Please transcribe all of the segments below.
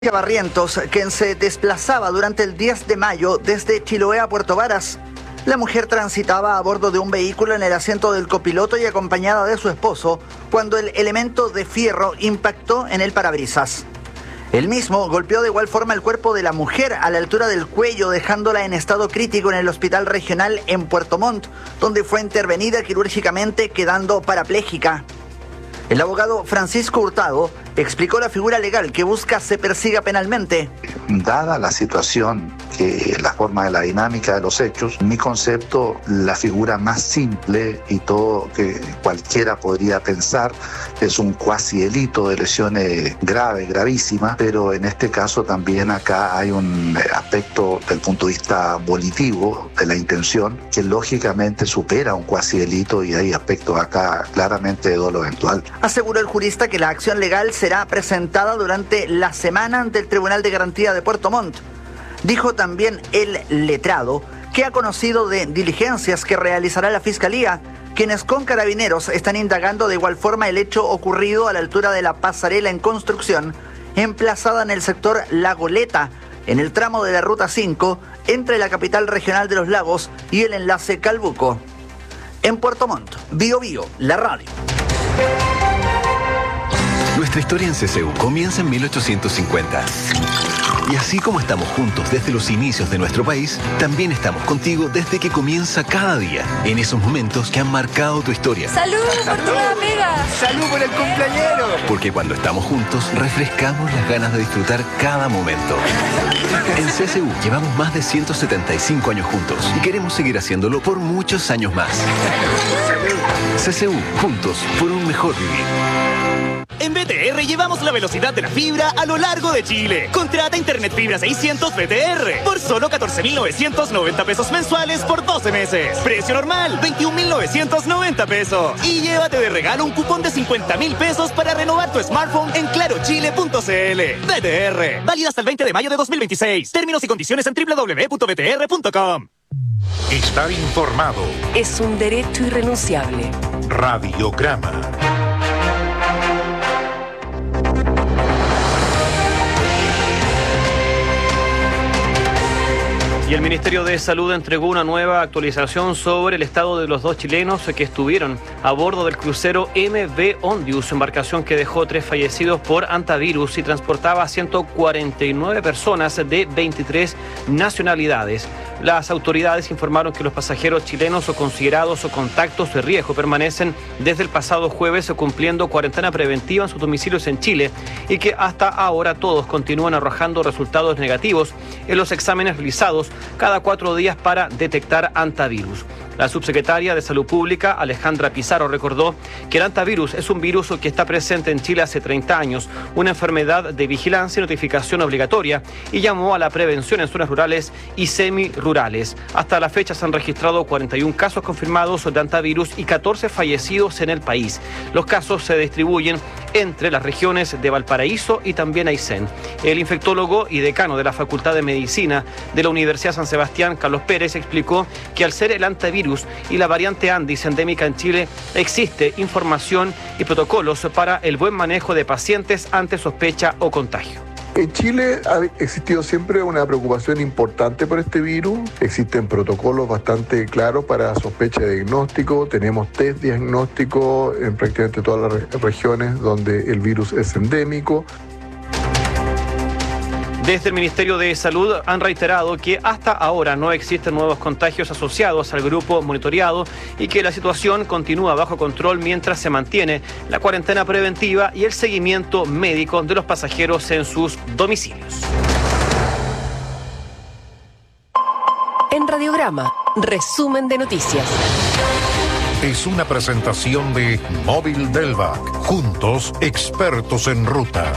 Barrientos, quien se desplazaba durante el 10 de mayo desde Chiloé a Puerto Varas. La mujer transitaba a bordo de un vehículo en el asiento del copiloto y acompañada de su esposo cuando el elemento de fierro impactó en el parabrisas. El mismo golpeó de igual forma el cuerpo de la mujer a la altura del cuello, dejándola en estado crítico en el hospital regional en Puerto Montt, donde fue intervenida quirúrgicamente quedando parapléjica. El abogado Francisco Hurtado explicó la figura legal que busca se persiga penalmente. Dada la situación, la forma de la dinámica de los hechos, mi concepto, la figura más simple y todo que cualquiera podría pensar es un cuasi delito de lesiones graves, gravísimas, pero en este caso también acá hay un aspecto del punto de vista volitivo de la intención que lógicamente supera un cuasi delito y hay aspectos acá claramente de dolo eventual. Aseguró el jurista que la acción legal será presentada durante la semana ante el Tribunal de Garantía de Puerto Montt. Dijo también el letrado que ha conocido de diligencias que realizará la Fiscalía, quienes con carabineros están indagando de igual forma el hecho ocurrido a la altura de la pasarela en construcción, emplazada en el sector La Goleta, en el tramo de la Ruta 5, entre la capital regional de los lagos y el enlace Calbuco. En Puerto Montt, Bio Bio, la radio. Nuestra historia en CCU comienza en 1850. Y así como estamos juntos desde los inicios de nuestro país, también estamos contigo desde que comienza cada día, en esos momentos que han marcado tu historia. ¡Salud por tu amiga! ¡Salud por el cumpleañero! Porque cuando estamos juntos, refrescamos las ganas de disfrutar cada momento. En CCU llevamos más de 175 años juntos y queremos seguir haciéndolo por muchos años más. CCU, juntos por un mejor vivir. En BTR llevamos la velocidad de la fibra a lo largo de Chile. Contrata Internet Fibra 600 BTR por solo 14.990 pesos mensuales por 12 meses. Precio normal, 21.990 pesos. Y llévate de regalo un cupón de 50.000 pesos para renovar tu smartphone en clarochile.cl. BTR, válido hasta el 20 de mayo de 2026. Términos y condiciones en www.btr.com. Estar informado Es un derecho irrenunciable. Radiograma. Y el Ministerio de Salud entregó una nueva actualización sobre el estado de los dos chilenos que estuvieron a bordo del crucero MV Ondius, embarcación que dejó 3 fallecidos por hantavirus y transportaba a 149 personas de 23 nacionalidades. Las autoridades informaron que los pasajeros chilenos o considerados o contactos de riesgo permanecen desde el pasado jueves cumpliendo cuarentena preventiva en sus domicilios en Chile y que hasta ahora todos continúan arrojando resultados negativos en los exámenes realizados cada 4 días para detectar hantavirus. La subsecretaria de Salud Pública, Alejandra Pizarro, recordó que el hantavirus es un virus que está presente en Chile hace 30 años, una enfermedad de vigilancia y notificación obligatoria, y llamó a la prevención en zonas rurales y semirurales. Hasta la fecha se han registrado 41 casos confirmados de hantavirus y 14 fallecidos en el país. Los casos se distribuyen entre las regiones de Valparaíso y también Aysén. El infectólogo y decano de la Facultad de Medicina de la Universidad San Sebastián, Carlos Pérez, explicó que al ser el hantavirus y la variante Andis endémica en Chile, existe información y protocolos para el buen manejo de pacientes ante sospecha o contagio. En Chile ha existido siempre una preocupación importante por este virus. Existen protocolos bastante claros para sospecha de diagnóstico. Tenemos test diagnóstico en prácticamente todas las regiones donde el virus es endémico. Desde el Ministerio de Salud han reiterado que hasta ahora no existen nuevos contagios asociados al grupo monitoreado y que la situación continúa bajo control mientras se mantiene la cuarentena preventiva y el seguimiento médico de los pasajeros en sus domicilios. En Radiograma, resumen de noticias. Es una presentación de Móvil Delvac. Juntos, expertos en ruta.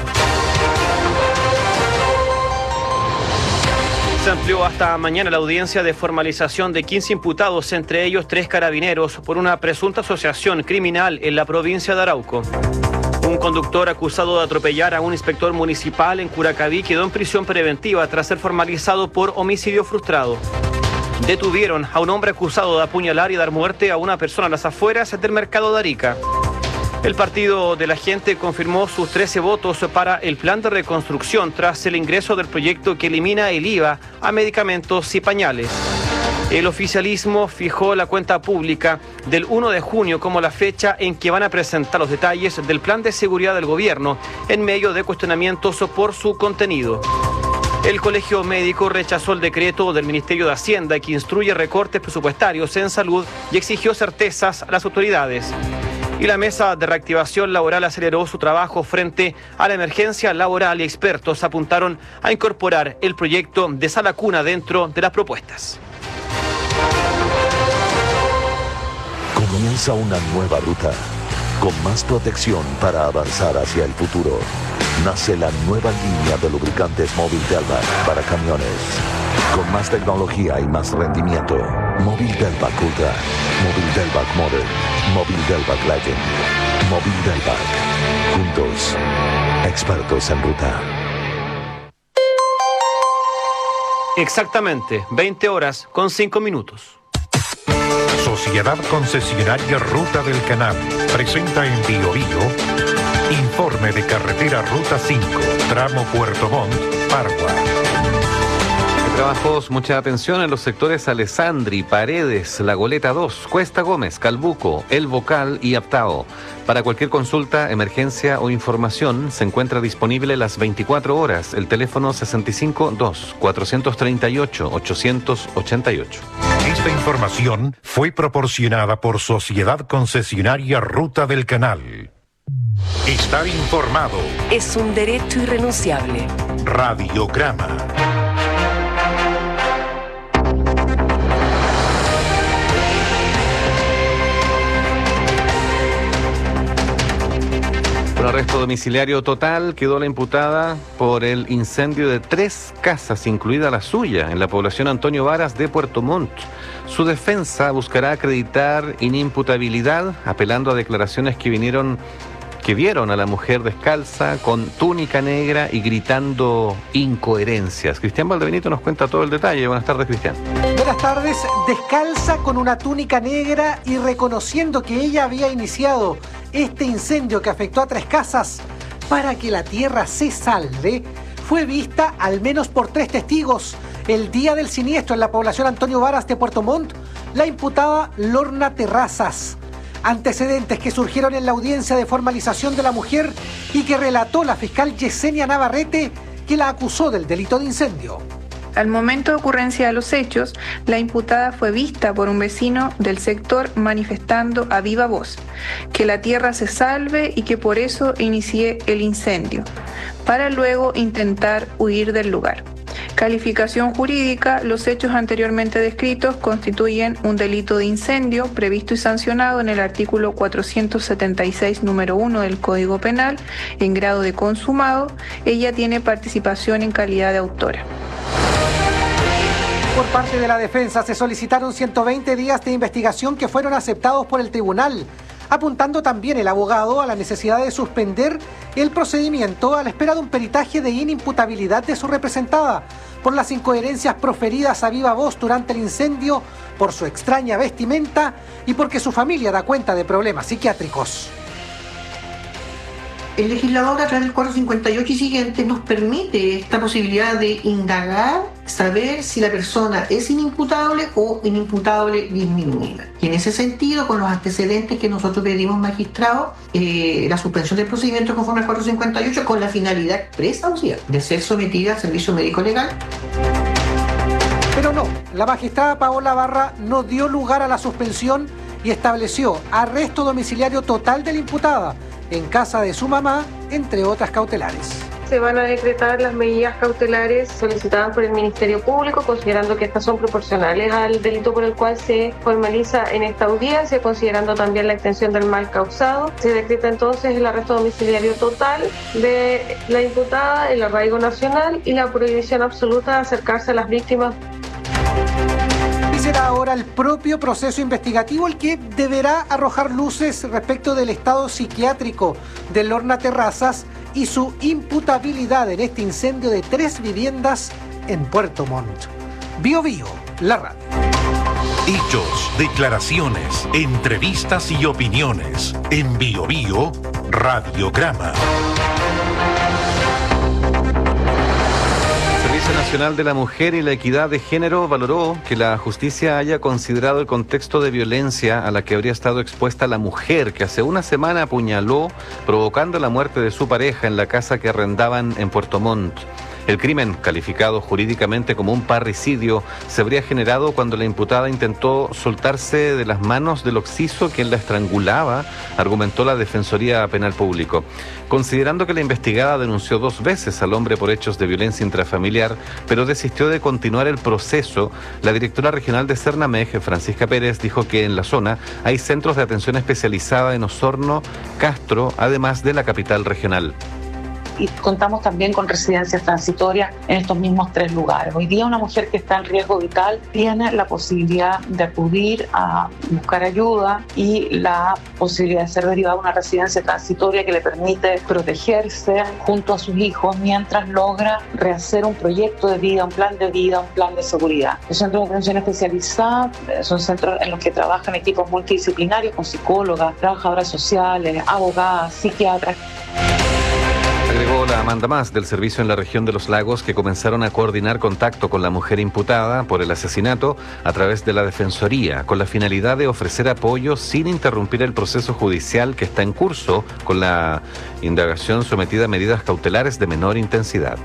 Se amplió hasta mañana la audiencia de formalización de 15 imputados, entre ellos 3 carabineros, por una presunta asociación criminal en la provincia de Arauco. Un conductor acusado de atropellar a un inspector municipal en Curacaví quedó en prisión preventiva tras ser formalizado por homicidio frustrado. Detuvieron a un hombre acusado de apuñalar y dar muerte a una persona a las afueras del mercado de Arica. El Partido de la Gente confirmó sus 13 votos para el plan de reconstrucción tras el ingreso del proyecto que elimina el IVA a medicamentos y pañales. El oficialismo fijó la cuenta pública del 1 de junio como la fecha en que van a presentar los detalles del plan de seguridad del gobierno en medio de cuestionamientos por su contenido. El Colegio Médico rechazó el decreto del Ministerio de Hacienda que instruye recortes presupuestarios en salud y exigió certezas a las autoridades. Y la Mesa de Reactivación Laboral aceleró su trabajo frente a la emergencia laboral y expertos apuntaron a incorporar el proyecto de sala cuna dentro de las propuestas. Comienza una nueva ruta, con más protección para avanzar hacia el futuro. Nace la nueva línea de lubricantes Móvil Delvac para camiones. Con más tecnología y más rendimiento. Móvil Delvac Ultra, Móvil Delvac Modern, Móvil Delvac Legend, Móvil Delvac. Juntos, expertos en ruta. Exactamente, 20 horas con 5 minutos. Sociedad Concesionaria Ruta del Canal presenta en Bio informe de carretera Ruta 5, tramo Puerto Montt, Pargua. Trabajos, mucha atención en los sectores Alessandri, Paredes, La Goleta 2, Cuesta Gómez, Calbuco, El Bocal y Aptao. Para cualquier consulta, emergencia o información, se encuentra disponible las 24 horas el teléfono 652-438-888. Esta información fue proporcionada por Sociedad Concesionaria Ruta del Canal. Estar informado es un derecho irrenunciable. Radiograma. Por arresto domiciliario total quedó la imputada por el incendio de 3 casas, incluida la suya, en la población Antonio Varas de Puerto Montt. Su defensa buscará acreditar inimputabilidad, apelando a declaraciones que vieron a la mujer descalza, con túnica negra y gritando incoherencias. Cristian Valdebenito nos cuenta todo el detalle. Buenas tardes, Cristian. Buenas tardes. Descalza con una túnica negra y reconociendo que ella había iniciado este incendio que afectó a 3 casas para que la tierra se salve, fue vista al menos por 3 testigos. El día del siniestro en la población Antonio Varas de Puerto Montt, la imputada Lorna Terrazas. Antecedentes que surgieron en la audiencia de formalización de la mujer y que relató la fiscal Yesenia Navarrete, que la acusó del delito de incendio. Al momento de ocurrencia de los hechos, la imputada fue vista por un vecino del sector manifestando a viva voz que la tierra se salve y que por eso inicié el incendio, para luego intentar huir del lugar. Calificación jurídica: los hechos anteriormente descritos constituyen un delito de incendio previsto y sancionado en el artículo 476, número 1 del Código Penal, en grado de consumado. Ella tiene participación en calidad de autora. Por parte de la defensa se solicitaron 120 días de investigación que fueron aceptados por el tribunal, apuntando también el abogado a la necesidad de suspender el procedimiento a la espera de un peritaje de inimputabilidad de su representada por las incoherencias proferidas a viva voz durante el incendio, por su extraña vestimenta y porque su familia da cuenta de problemas psiquiátricos. El legislador, a través del 458 y siguiente, nos permite esta posibilidad de indagar, saber si la persona es inimputable o inimputable disminuida. Y en ese sentido, con los antecedentes que nosotros pedimos, magistrado, la suspensión del procedimiento conforme al 458 con la finalidad expresa, o sea, de ser sometida al servicio médico legal. Pero no, la magistrada Paola Barra no dio lugar a la suspensión y estableció arresto domiciliario total de la imputada en casa de su mamá, entre otras cautelares. Se van a decretar las medidas cautelares solicitadas por el Ministerio Público, considerando que estas son proporcionales al delito por el cual se formaliza en esta audiencia, considerando también la extensión del mal causado. Se decreta entonces el arresto domiciliario total de la imputada, el arraigo nacional y la prohibición absoluta de acercarse a las víctimas. Y será ahora el propio proceso investigativo el que deberá arrojar luces respecto del estado psiquiátrico de Lorna Terrazas y su imputabilidad en este incendio de 3 viviendas en Puerto Montt. Bio Bio, la radio. Hechos, declaraciones, entrevistas y opiniones. En Bio Bio, Radiograma. El Servicio Nacional de la Mujer y la Equidad de Género valoró que la justicia haya considerado el contexto de violencia a la que habría estado expuesta la mujer que hace una semana apuñaló, provocando la muerte de su pareja en la casa que arrendaban en Puerto Montt. El crimen, calificado jurídicamente como un parricidio, se habría generado cuando la imputada intentó soltarse de las manos del occiso quien la estrangulaba, argumentó la Defensoría Penal Público. Considerando que la investigada denunció 2 veces al hombre por hechos de violencia intrafamiliar, pero desistió de continuar el proceso, la directora regional de Cernamej, Francisca Pérez, dijo que en la zona hay centros de atención especializada en Osorno, Castro, además de la capital regional. Y contamos también con residencias transitorias en estos mismos 3 lugares. Hoy día una mujer que está en riesgo vital tiene la posibilidad de acudir a buscar ayuda y la posibilidad de ser derivada a una residencia transitoria que le permite protegerse junto a sus hijos mientras logra rehacer un proyecto de vida, un plan de vida, un plan de seguridad. Los centros de atención especializada son centros en los que trabajan equipos multidisciplinarios con psicólogas, trabajadoras sociales, abogadas, psiquiatras. Agregó la Amanda Más del servicio en la región de Los Lagos que comenzaron a coordinar contacto con la mujer imputada por el asesinato a través de la Defensoría, con la finalidad de ofrecer apoyo sin interrumpir el proceso judicial que está en curso con la indagación sometida a medidas cautelares de menor intensidad.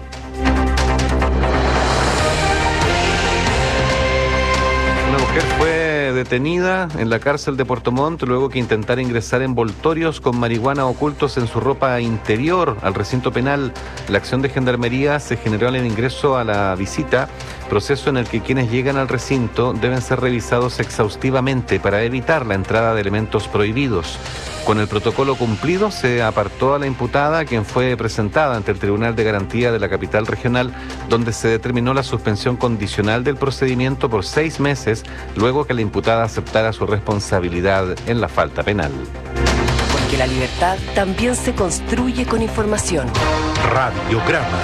Una mujer fue detenida en la cárcel de Puerto Montt luego que intentara ingresar envoltorios con marihuana ocultos en su ropa interior al recinto penal. La acción de gendarmería se generó en el ingreso a la visita, proceso en el que quienes llegan al recinto deben ser revisados exhaustivamente para evitar la entrada de elementos prohibidos. Con el protocolo cumplido, se apartó a la imputada, quien fue presentada ante el Tribunal de Garantía de la capital regional, donde se determinó la suspensión condicional del procedimiento por 6 meses, luego que la imputada aceptara su responsabilidad en la falta penal. Porque la libertad también se construye con información. Radiograma.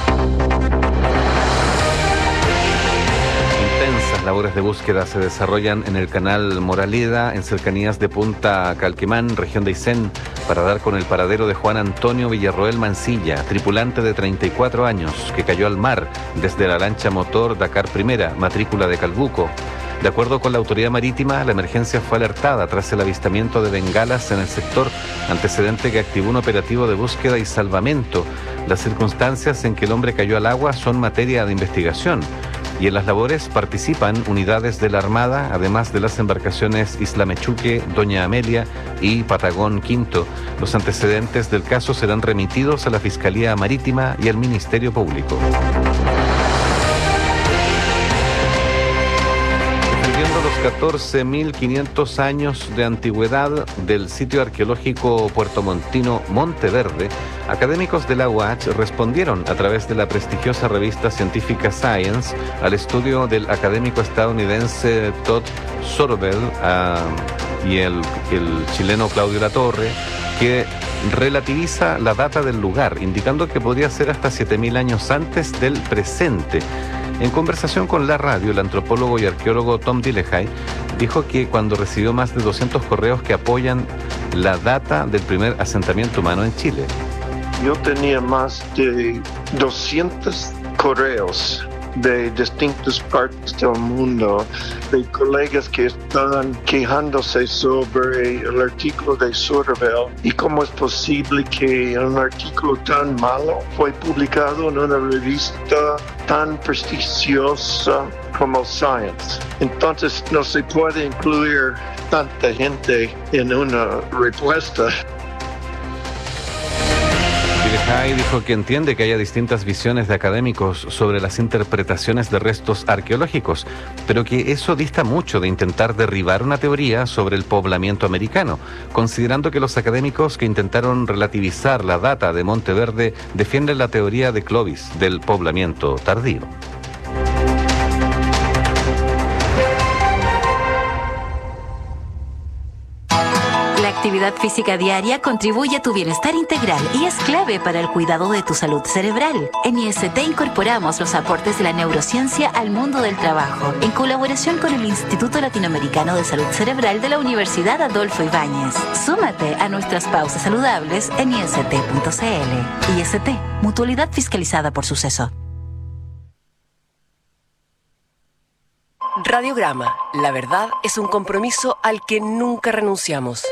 Intensas labores de búsqueda se desarrollan en el canal Moraleda, en cercanías de Punta Calquemán, región de Aysén, para dar con el paradero de Juan Antonio Villarroel Mancilla, tripulante de 34 años, que cayó al mar desde la lancha motor Dakar Primera, matrícula de Calbuco. De acuerdo con la autoridad marítima, la emergencia fue alertada tras el avistamiento de bengalas en el sector, antecedente que activó un operativo de búsqueda y salvamento. Las circunstancias en que el hombre cayó al agua son materia de investigación. Y en las labores participan unidades de la Armada, además de las embarcaciones Isla Mechuque, Doña Amelia y Patagón Quinto. Los antecedentes del caso serán remitidos a la Fiscalía Marítima y al Ministerio Público. Los 14.500 años de antigüedad del sitio arqueológico puertomontino Monteverde, académicos de la UACH respondieron a través de la prestigiosa revista científica Science al estudio del académico estadounidense Todd Sorbel y el chileno Claudio Latorre, que relativiza la data del lugar, indicando que podría ser hasta 7.000 años antes del presente. En conversación con la radio, el antropólogo y arqueólogo Tom Dillehay dijo que cuando recibió más de 200 correos que apoyan la data del primer asentamiento humano en Chile. Yo tenía más de 200 correos de distintas partes del mundo, de colegas que estaban quejándose sobre el artículo de Soderbergh y cómo es posible que un artículo tan malo fue publicado en una revista tan prestigiosa como Science. Entonces no se puede incluir tanta gente en una respuesta. Dillehay dijo que entiende que haya distintas visiones de académicos sobre las interpretaciones de restos arqueológicos, pero que eso dista mucho de intentar derribar una teoría sobre el poblamiento americano, considerando que los académicos que intentaron relativizar la data de Monteverde defienden la teoría de Clovis del poblamiento tardío. La actividad física diaria contribuye a tu bienestar integral y es clave para el cuidado de tu salud cerebral. En IST incorporamos los aportes de la neurociencia al mundo del trabajo, en colaboración con el Instituto Latinoamericano de Salud Cerebral de la Universidad Adolfo Ibáñez. Súmate a nuestras pausas saludables en ist.cl. IST, mutualidad fiscalizada por Suceso. Radiograma. La verdad es un compromiso al que nunca renunciamos.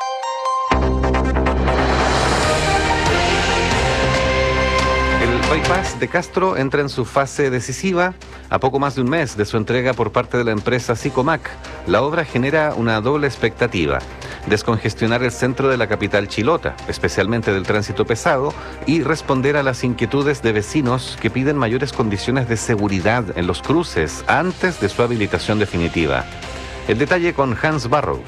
El bypass de Castro entra en su fase decisiva a poco más de un mes de su entrega por parte de la empresa Sicomac. La obra genera una doble expectativa: descongestionar el centro de la capital chilota, especialmente del tránsito pesado, y responder a las inquietudes de vecinos que piden mayores condiciones de seguridad en los cruces antes de su habilitación definitiva. El detalle con Hans Barrows.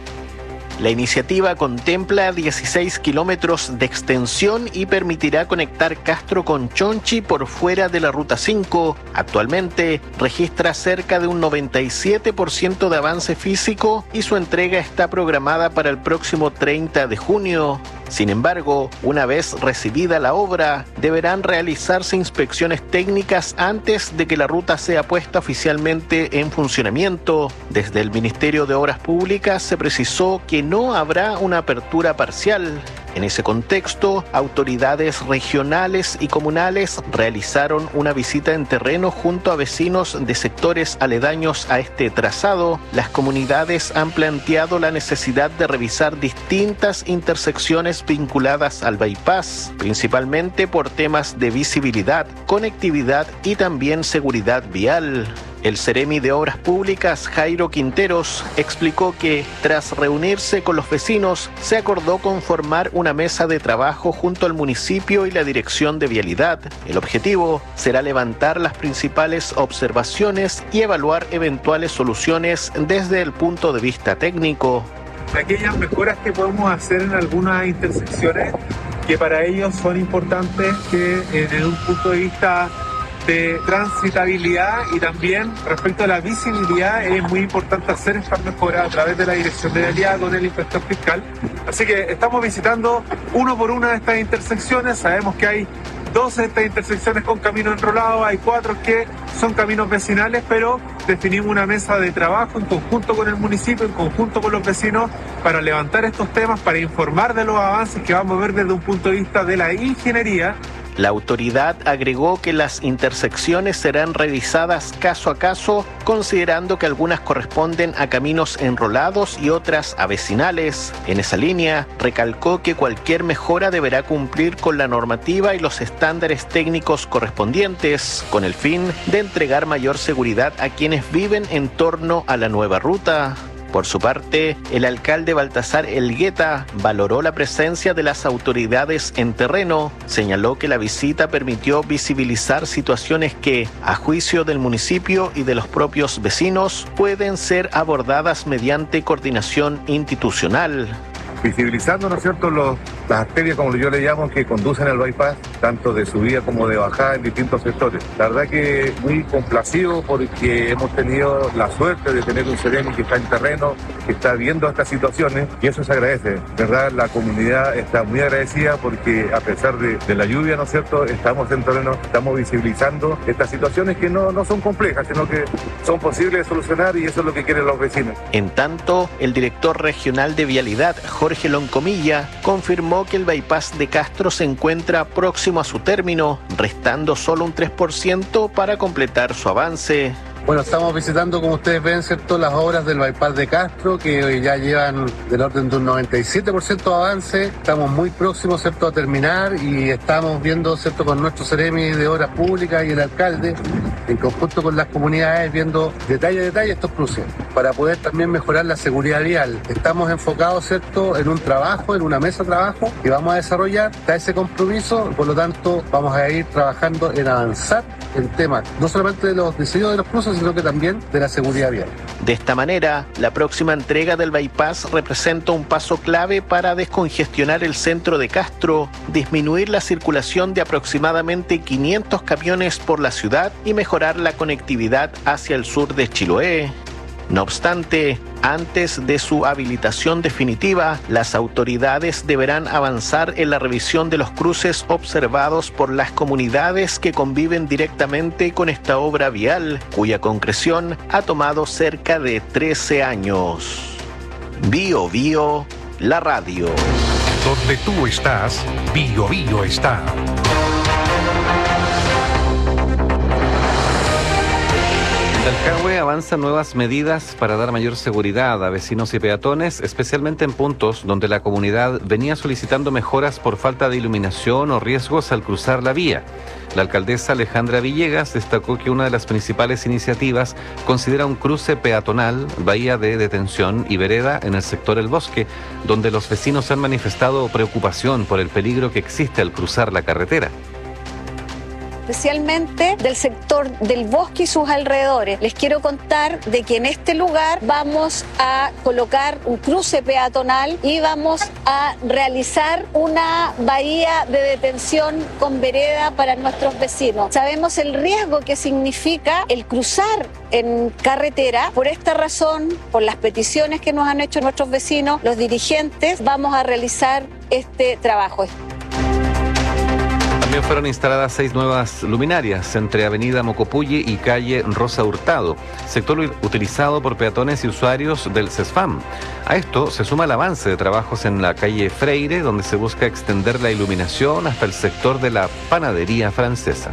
La iniciativa contempla 16 kilómetros de extensión y permitirá conectar Castro con Chonchi por fuera de la Ruta 5. Actualmente registra cerca de un 97% de avance físico y su entrega está programada para el próximo 30 de junio. Sin embargo, una vez recibida la obra, deberán realizarse inspecciones técnicas antes de que la ruta sea puesta oficialmente en funcionamiento. Desde el Ministerio de Obras Públicas se precisó que no habrá una apertura parcial. En ese contexto, autoridades regionales y comunales realizaron una visita en terreno junto a vecinos de sectores aledaños a este trazado. Las comunidades han planteado la necesidad de revisar distintas intersecciones vinculadas al bypass, principalmente por temas de visibilidad, conectividad y también seguridad vial. El Seremi de Obras Públicas, Jairo Quinteros, explicó que, tras reunirse con los vecinos, se acordó conformar una mesa de trabajo junto al municipio y la Dirección de Vialidad. El objetivo será levantar las principales observaciones y evaluar eventuales soluciones desde el punto de vista técnico. Aquellas mejoras que podemos hacer en algunas intersecciones que para ellos son importantes, que desde un punto de vista de transitabilidad y también respecto a la visibilidad es muy importante hacer estas mejoras a través de la Dirección de Vialidad con el inspector fiscal. Así que estamos visitando uno por una de estas intersecciones. Sabemos que hay 12 de estas intersecciones con caminos enrolados, hay 4 que son caminos vecinales, pero definimos una mesa de trabajo en conjunto con el municipio, en conjunto con los vecinos, para levantar estos temas, para informar de los avances que vamos a ver desde un punto de vista de la ingeniería. La autoridad agregó que las intersecciones serán revisadas caso a caso, considerando que algunas corresponden a caminos enrolados y otras a vecinales. En esa línea, recalcó que cualquier mejora deberá cumplir con la normativa y los estándares técnicos correspondientes, con el fin de entregar mayor seguridad a quienes viven en torno a la nueva ruta. Por su parte, el alcalde Baltasar Elgueta valoró la presencia de las autoridades en terreno. Señaló que la visita permitió visibilizar situaciones que, a juicio del municipio y de los propios vecinos, pueden ser abordadas mediante coordinación institucional. Visibilizando, ¿no es cierto?, las arterias, como yo le llamo, que conducen al bypass, tanto de subida como de bajada en distintos sectores. La verdad que muy complacido porque hemos tenido la suerte de tener un Seremi que está en terreno, que está viendo estas situaciones, y eso se agradece. ¿Verdad? La comunidad está muy agradecida porque a pesar de la lluvia, ¿no es cierto?, estamos en terreno, estamos visibilizando estas situaciones que no son complejas, sino que son posibles de solucionar, y eso es lo que quieren los vecinos. En tanto, el director regional de Vialidad, Jorge Loncomilla, confirmó que el bypass de Castro se encuentra próximo a su término, restando solo un 3% para completar su avance. Bueno, estamos visitando, como ustedes ven, ¿cierto?, las obras del bypass de Castro, que ya llevan del orden de un 97% de avance. Estamos muy próximos, ¿cierto?, a terminar, y estamos viendo, ¿cierto?, con nuestro Seremi de Obras Públicas y el alcalde, en conjunto con las comunidades, viendo detalle a detalle estos cruces, para poder también mejorar la seguridad vial. Estamos enfocados, ¿cierto?, en un trabajo, en una mesa de trabajo que vamos a desarrollar. Está ese compromiso, por lo tanto, vamos a ir trabajando en avanzar el tema, no solamente de los diseños de los cruces, sino que también de la seguridad vial. De esta manera, la próxima entrega del bypass representa un paso clave para descongestionar el centro de Castro, disminuir la circulación de aproximadamente 500 camiones por la ciudad y mejorar la conectividad hacia el sur de Chiloé. No obstante, antes de su habilitación definitiva, las autoridades deberán avanzar en la revisión de los cruces observados por las comunidades que conviven directamente con esta obra vial, cuya concreción ha tomado cerca de 13 años. Bío Bío, la radio. Donde tú estás, Bío Bío está. Talcahué avanza nuevas medidas para dar mayor seguridad a vecinos y peatones, especialmente en puntos donde la comunidad venía solicitando mejoras por falta de iluminación o riesgos al cruzar la vía. La alcaldesa Alejandra Villegas destacó que una de las principales iniciativas considera un cruce peatonal, bahía de detención y vereda en el sector El Bosque, donde los vecinos han manifestado preocupación por el peligro que existe al cruzar la carretera. Especialmente del sector del bosque y sus alrededores. Les quiero contar de que en este lugar vamos a colocar un cruce peatonal y vamos a realizar una bahía de detención con vereda para nuestros vecinos. Sabemos el riesgo que significa el cruzar en carretera. Por esta razón, por las peticiones que nos han hecho nuestros vecinos, los dirigentes, vamos a realizar este trabajo. También fueron instaladas 6 nuevas luminarias entre Avenida Mocopulli y calle Rosa Hurtado, sector utilizado por peatones y usuarios del CESFAM. A esto se suma el avance de trabajos en la calle Freire, donde se busca extender la iluminación hasta el sector de la panadería francesa.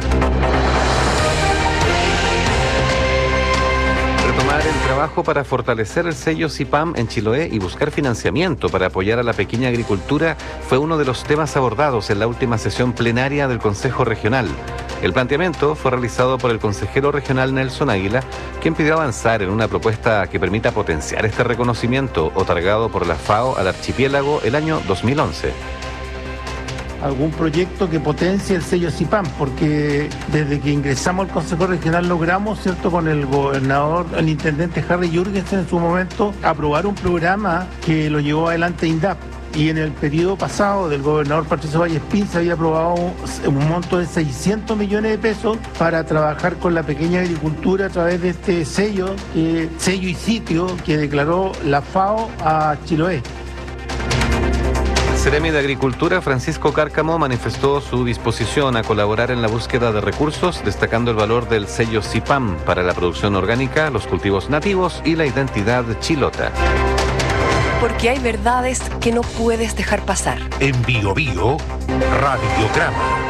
El trabajo para fortalecer el sello CIPAM en Chiloé y buscar financiamiento para apoyar a la pequeña agricultura fue uno de los temas abordados en la última sesión plenaria del Consejo Regional. El planteamiento fue realizado por el consejero regional Nelson Águila, quien pidió avanzar en una propuesta que permita potenciar este reconocimiento otorgado por la FAO al archipiélago el año 2011. Algún proyecto que potencie el sello CIPAM, porque desde que ingresamos al Consejo Regional logramos, ¿cierto?, con el gobernador, el intendente Harry Jürgensen en su momento, aprobar un programa que lo llevó adelante INDAP. Y en el periodo pasado del gobernador Patricio Vallespín se había aprobado un monto de 600 millones de pesos para trabajar con la pequeña agricultura a través de este sello y sitio que declaró la FAO a Chiloé. El Seremi de Agricultura, Francisco Cárcamo, manifestó su disposición a colaborar en la búsqueda de recursos, destacando el valor del sello CIPAM para la producción orgánica, los cultivos nativos y la identidad chilota. Porque hay verdades que no puedes dejar pasar. En Bío Bío, Radiograma.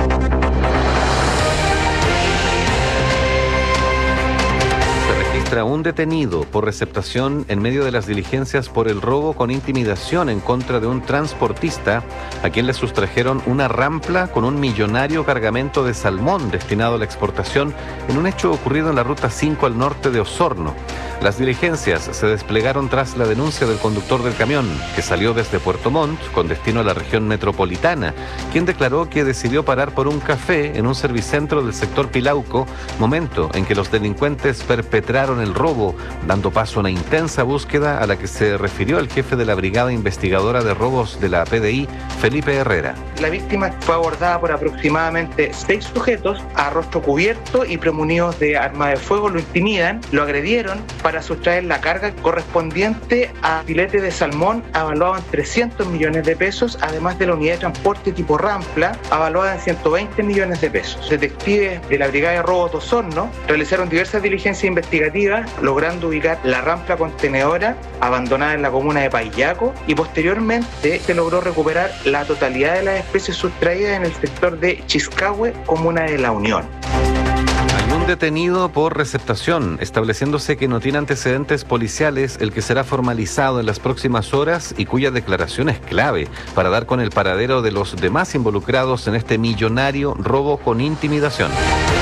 Un detenido por receptación en medio de las diligencias por el robo con intimidación en contra de un transportista a quien le sustrajeron una rampla con un millonario cargamento de salmón destinado a la exportación en un hecho ocurrido en la Ruta 5 al norte de Osorno. Las diligencias se desplegaron tras la denuncia del conductor del camión, que salió desde Puerto Montt con destino a la región metropolitana, quien declaró que decidió parar por un café en un servicentro del sector Pilauco, momento en que los delincuentes perpetraron el robo, dando paso a una intensa búsqueda a la que se refirió el jefe de la Brigada Investigadora de Robos de la PDI, Felipe Herrera. La víctima fue abordada por aproximadamente 6 sujetos a rostro cubierto y premunidos de arma de fuego, lo intimidan, lo agredieron para sustraer la carga correspondiente a filete de salmón avaluado en 300 millones de pesos, además de la unidad de transporte tipo Rampla, avaluada en 120 millones de pesos. Detectives de la Brigada de Robos de Osorno realizaron diversas diligencias investigativas, logrando ubicar la rampla contenedora abandonada en la comuna de Paillaco, y posteriormente se logró recuperar la totalidad de las especies sustraídas en el sector de Chiscahue, comuna de La Unión. Un detenido por receptación, estableciéndose que no tiene antecedentes policiales, el que será formalizado en las próximas horas y cuya declaración es clave para dar con el paradero de los demás involucrados en este millonario robo con intimidación.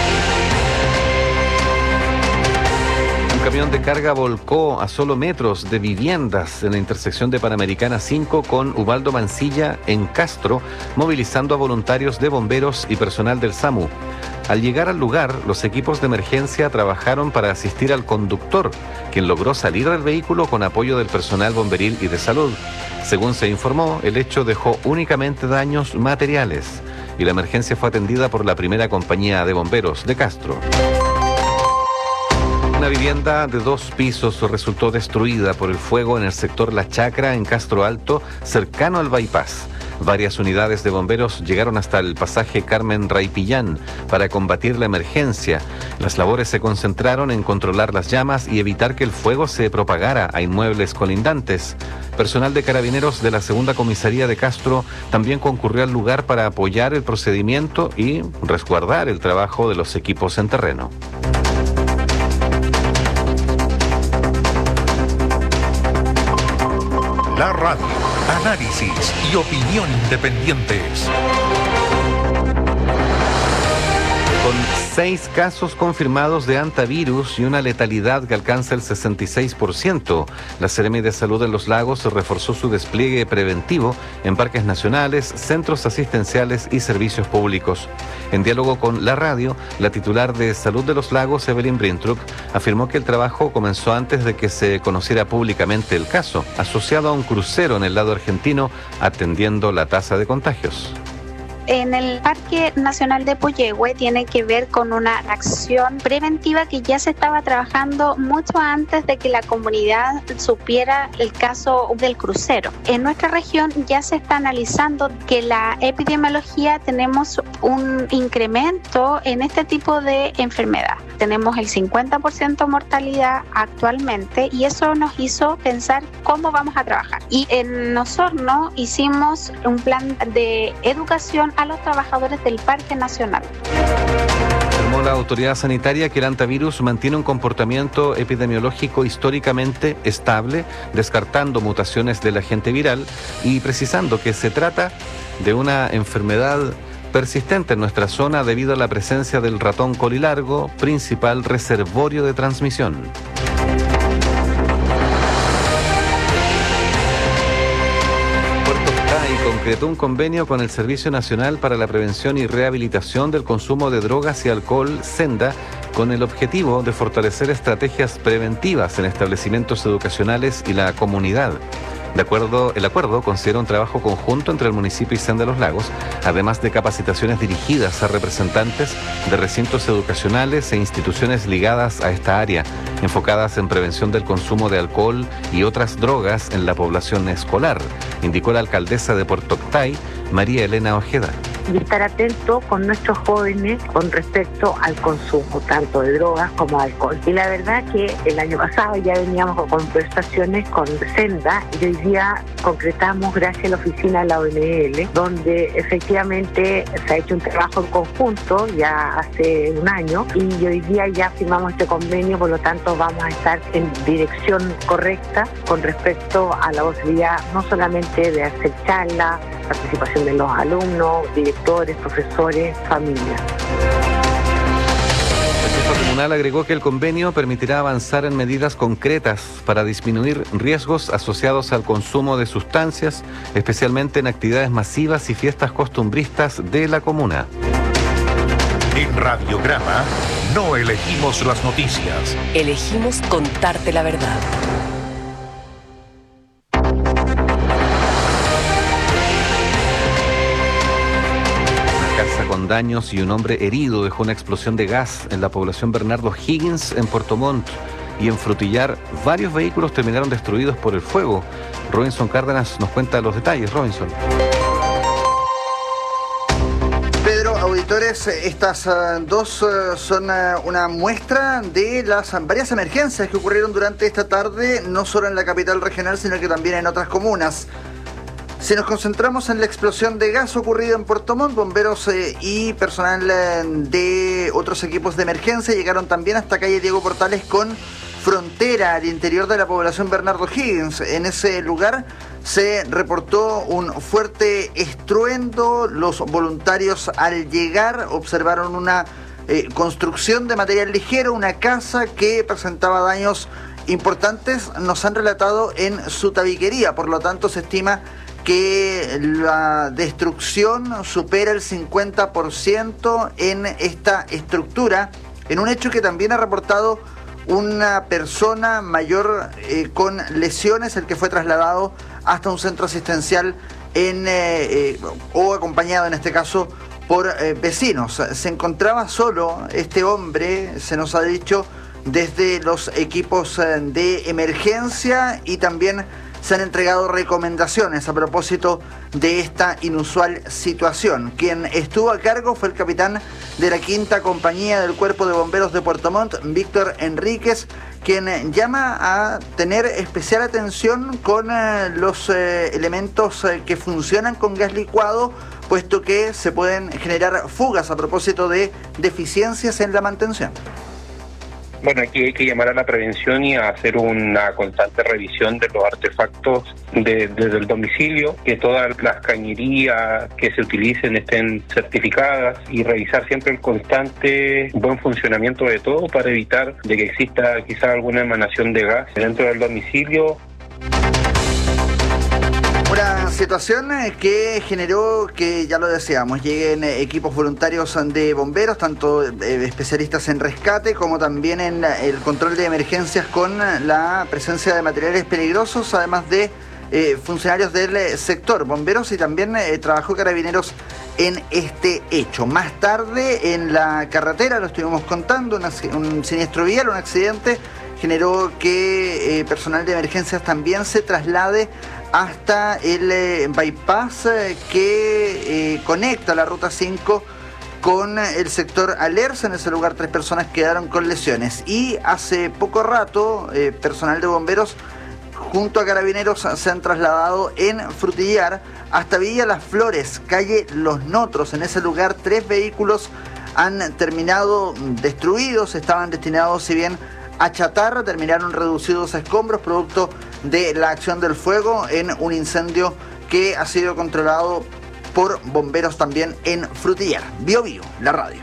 Un camión de carga volcó a solo metros de viviendas en la intersección de Panamericana 5 con Ubaldo Mancilla en Castro, movilizando a voluntarios de bomberos y personal del SAMU. Al llegar al lugar, los equipos de emergencia trabajaron para asistir al conductor, quien logró salir del vehículo con apoyo del personal bomberil y de salud. Según se informó, el hecho dejó únicamente daños materiales y la emergencia fue atendida por la primera compañía de bomberos de Castro. Una vivienda de 2 pisos resultó destruida por el fuego en el sector La Chacra, en Castro Alto, cercano al bypass. Varias unidades de bomberos llegaron hasta el pasaje Carmen Raipillán para combatir la emergencia. Las labores se concentraron en controlar las llamas y evitar que el fuego se propagara a inmuebles colindantes. Personal de Carabineros de la Segunda Comisaría de Castro también concurrió al lugar para apoyar el procedimiento y resguardar el trabajo de los equipos en terreno. La radio, análisis y opinión independientes. Con 6 casos confirmados de hantavirus y una letalidad que alcanza el 66%, la Seremi de Salud en Los Lagos reforzó su despliegue preventivo en parques nacionales, centros asistenciales y servicios públicos. En diálogo con la radio, la titular de Salud de Los Lagos, Evelyn Brintruk, afirmó que el trabajo comenzó antes de que se conociera públicamente el caso, asociado a un crucero en el lado argentino, atendiendo la tasa de contagios. En el Parque Nacional de Puyehue tiene que ver con una acción preventiva que ya se estaba trabajando mucho antes de que la comunidad supiera el caso del crucero. En nuestra región ya se está analizando que la epidemiología tenemos un incremento en este tipo de enfermedad. Tenemos el 50% mortalidad actualmente y eso nos hizo pensar cómo vamos a trabajar. Y en Osorno hicimos un plan de educación a los trabajadores del Parque Nacional. Informó la autoridad sanitaria que el hantavirus mantiene un comportamiento epidemiológico históricamente estable, descartando mutaciones del agente viral y precisando que se trata de una enfermedad persistente en nuestra zona debido a la presencia del ratón colilargo, principal reservorio de transmisión. Concretó un convenio con el Servicio Nacional para la Prevención y Rehabilitación del Consumo de Drogas y Alcohol, SENDA, con el objetivo de fortalecer estrategias preventivas en establecimientos educacionales y la comunidad. El acuerdo considera un trabajo conjunto entre el municipio y Senda Los Lagos, además de capacitaciones dirigidas a representantes de recintos educacionales e instituciones ligadas a esta área, enfocadas en prevención del consumo de alcohol y otras drogas en la población escolar, indicó la alcaldesa de Puerto Octay, María Elena Ojeda. Y estar atento con nuestros jóvenes con respecto al consumo, tanto de drogas como de alcohol. Y la verdad que el año pasado ya veníamos con conversaciones con Senda y hoy día concretamos gracias a la oficina de la ONL, donde efectivamente se ha hecho un trabajo en conjunto ya hace un año y hoy día ya firmamos este convenio, por lo tanto vamos a estar en dirección correcta con respecto a la posibilidad no solamente de hacer charlas, participación de los alumnos, directores, profesores, familias. El jefe comunal agregó que el convenio permitirá avanzar en medidas concretas para disminuir riesgos asociados al consumo de sustancias, especialmente en actividades masivas y fiestas costumbristas de la comuna. En Radiograma no elegimos las noticias. Elegimos contarte la verdad. Con daños y un hombre herido dejó una explosión de gas en la población Bernardo Higgins en Puerto Montt, y en Frutillar varios vehículos terminaron destruidos por el fuego. Robinson Cárdenas nos cuenta los detalles. Robinson. Pedro, auditores, estas dos son una muestra de las varias emergencias que ocurrieron durante esta tarde, no solo en la capital regional, sino que también en otras comunas. Si nos concentramos en la explosión de gas ocurrida en Puerto Montt, bomberos y personal de otros equipos de emergencia llegaron también hasta calle Diego Portales con frontera al interior de la población Bernardo Higgins. En ese lugar se reportó un fuerte estruendo. Los voluntarios al llegar observaron una construcción de material ligero, una casa que presentaba daños importantes, nos han relatado en su tabiquería. Por lo tanto, se estima que la destrucción supera el 50% en esta estructura, en un hecho que también ha reportado una persona mayor con lesiones, el que fue trasladado hasta un centro asistencial o acompañado en este caso por vecinos. Se encontraba solo este hombre, se nos ha dicho, desde los equipos de emergencia y también se han entregado recomendaciones a propósito de esta inusual situación. Quien estuvo a cargo fue el capitán de la 5ª Compañía del Cuerpo de Bomberos de Puerto Montt, Víctor Enríquez, quien llama a tener especial atención con los elementos que funcionan con gas licuado, puesto que se pueden generar fugas a propósito de deficiencias en la mantención. Bueno, aquí hay que llamar a la prevención y a hacer una constante revisión de los artefactos desde el domicilio, que todas las cañerías que se utilicen estén certificadas y revisar siempre el constante buen funcionamiento de todo para evitar de que exista quizás alguna emanación de gas dentro del domicilio. Una situación que generó que, ya lo decíamos, lleguen equipos voluntarios de bomberos, tanto especialistas en rescate como también en el control de emergencias con la presencia de materiales peligrosos, además de funcionarios del sector bomberos, y también trabajó Carabineros en este hecho. Más tarde en la carretera, lo estuvimos contando, un siniestro vial, un accidente, generó que personal de emergencias también se traslade hasta el bypass que conecta la Ruta 5 con el sector Alerce. En ese lugar 3 personas quedaron con lesiones. Y hace poco rato, personal de bomberos junto a Carabineros se han trasladado en Frutillar hasta Villa Las Flores, calle Los Notros. En ese lugar 3 vehículos han terminado destruidos, estaban destinados, si bien a chatarra, terminaron reducidos a escombros producto de la acción del fuego en un incendio que ha sido controlado por bomberos también en Frutillar. Bio Bio, la radio.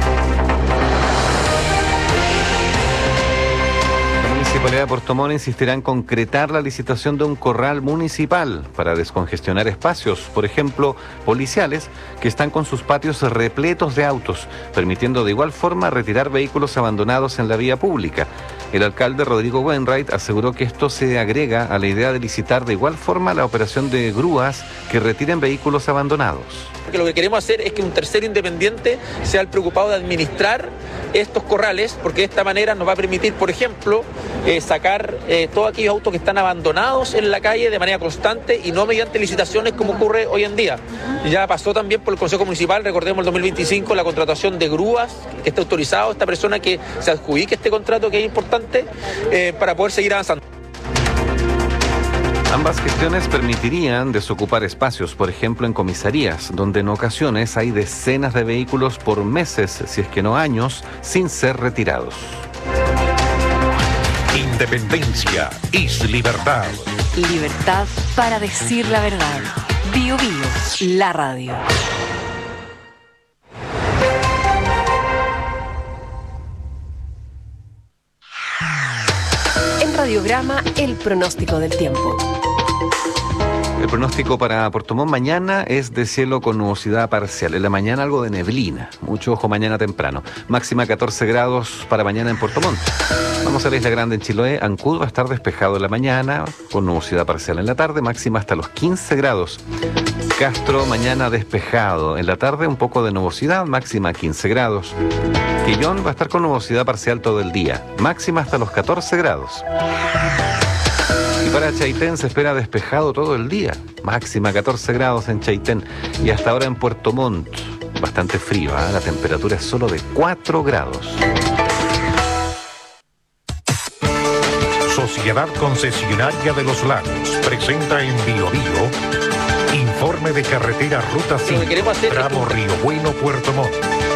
La Municipalidad de Puerto Montt insistirá en concretar la licitación de un corral municipal para descongestionar espacios, por ejemplo, policiales, que están con sus patios repletos de autos, permitiendo de igual forma retirar vehículos abandonados en la vía pública. El alcalde Rodrigo Wainwright aseguró que esto se agrega a la idea de licitar de igual forma la operación de grúas que retiren vehículos abandonados. Porque lo que queremos hacer es que un tercero independiente sea el preocupado de administrar estos corrales, porque de esta manera nos va a permitir, por ejemplo, sacar todos aquellos autos que están abandonados en la calle de manera constante y no mediante licitaciones como ocurre hoy en día. Ya pasó también por el Consejo Municipal, recordemos el 2025, la contratación de grúas, que está autorizado esta persona que se adjudique este contrato, que es importante, para poder seguir avanzando. Ambas gestiones permitirían desocupar espacios, por ejemplo en comisarías, donde en ocasiones hay decenas de vehículos por meses, si es que no años, sin ser retirados. Independencia es libertad. Libertad para decir la verdad. Bio Bio, la radio. En Radiograma, el pronóstico del tiempo. El pronóstico para Puerto Montt mañana es de cielo con nubosidad parcial. En la mañana algo de neblina. Mucho ojo mañana temprano. Máxima 14 grados para mañana en Puerto Montt. Vamos a la Isla Grande en Chiloé. Ancud va a estar despejado en la mañana con nubosidad parcial en la tarde. Máxima hasta los 15 grados. Castro mañana despejado. En la tarde un poco de nubosidad. Máxima 15 grados. Quillón va a estar con nubosidad parcial todo el día. Máxima hasta los 14 grados. Y para Chaitén se espera despejado todo el día, máxima 14 grados en Chaitén. Y hasta ahora en Puerto Montt, bastante frío, la temperatura es solo de 4 grados. Sociedad Concesionaria de los Lagos presenta en Bio Bio informe de carretera Ruta 5, tramo Río Bueno, Puerto Montt.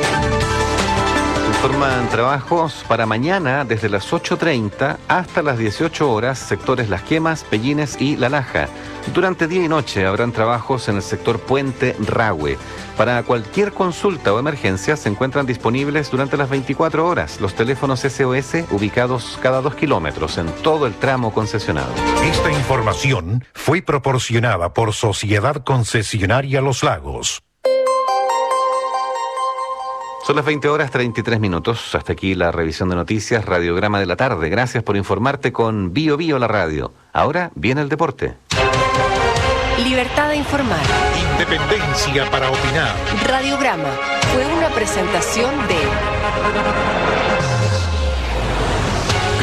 Informan trabajos para mañana desde las 8:30 hasta las 18 horas, sectores Las Quemas, Pellines y La Laja. Durante día y noche habrán trabajos en el sector Puente Rahue. Para cualquier consulta o emergencia se encuentran disponibles durante las 24 horas los teléfonos SOS ubicados cada 2 kilómetros en todo el tramo concesionado. Esta información fue proporcionada por Sociedad Concesionaria Los Lagos. Son las 20 horas 33 minutos. Hasta aquí la revisión de noticias, Radiograma de la tarde. Gracias por informarte con Bio Bio la radio. Ahora viene el deporte. Libertad de informar. Independencia para opinar. Radiograma fue una presentación de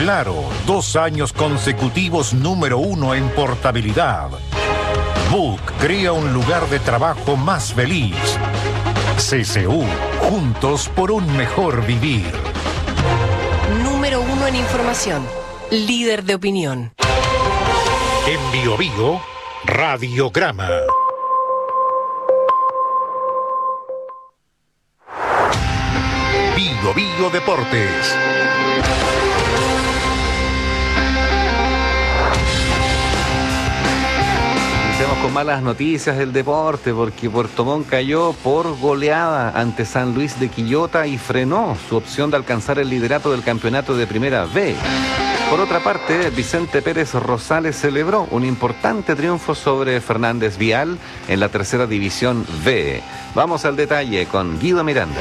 Claro, 2 años consecutivos número 1 en portabilidad. Book crea un lugar de trabajo más feliz. CCU, juntos por un mejor vivir. Número 1 en información, líder de opinión. En Bio Bio, Radiograma. Bio Bio Deportes. Con malas noticias del deporte, porque Puerto Montt cayó por goleada ante San Luis de Quillota y frenó su opción de alcanzar el liderato del campeonato de Primera B. Por otra parte, Vicente Pérez Rosales celebró un importante triunfo sobre Fernández Vial en la tercera división B. Vamos al detalle con Guido Miranda.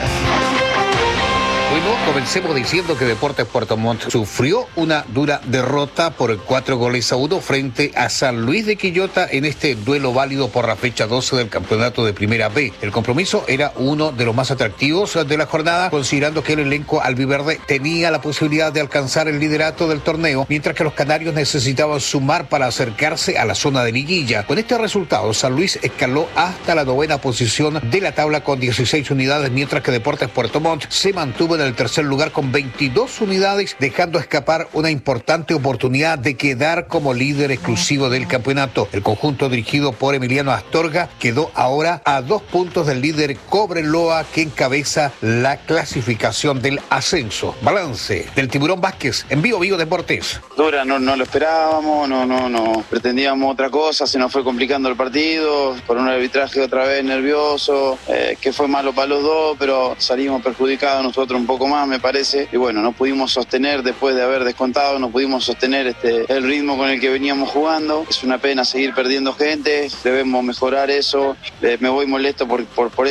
Bueno, comencemos diciendo que Deportes Puerto Montt sufrió una dura derrota por 4-1 frente a San Luis de Quillota en este duelo válido por la fecha 12 del campeonato de Primera B. El compromiso era uno de los más atractivos de la jornada, considerando que el elenco albiverde tenía la posibilidad de alcanzar el liderato del torneo, mientras que los canarios necesitaban sumar para acercarse a la zona de liguilla. Con este resultado, San Luis escaló hasta la 9ª posición de la tabla con 16 unidades, mientras que Deportes Puerto Montt se mantuvo en el tercer lugar con 22 unidades, dejando escapar una importante oportunidad de quedar como líder exclusivo del campeonato. El conjunto dirigido por Emiliano Astorga quedó ahora a 2 puntos del líder Cobreloa, que encabeza la clasificación del ascenso. Balance del Tiburón Vázquez en Bio Bio Deportes. Dura, no lo esperábamos, no pretendíamos otra cosa, se nos fue complicando el partido, por un arbitraje otra vez nervioso, que fue malo para los dos, pero salimos perjudicados nosotros un poco más, me parece, y bueno, no pudimos sostener, después de haber descontado, no pudimos sostener el ritmo con el que veníamos jugando. Es una pena seguir perdiendo gente, debemos mejorar eso. Me voy molesto por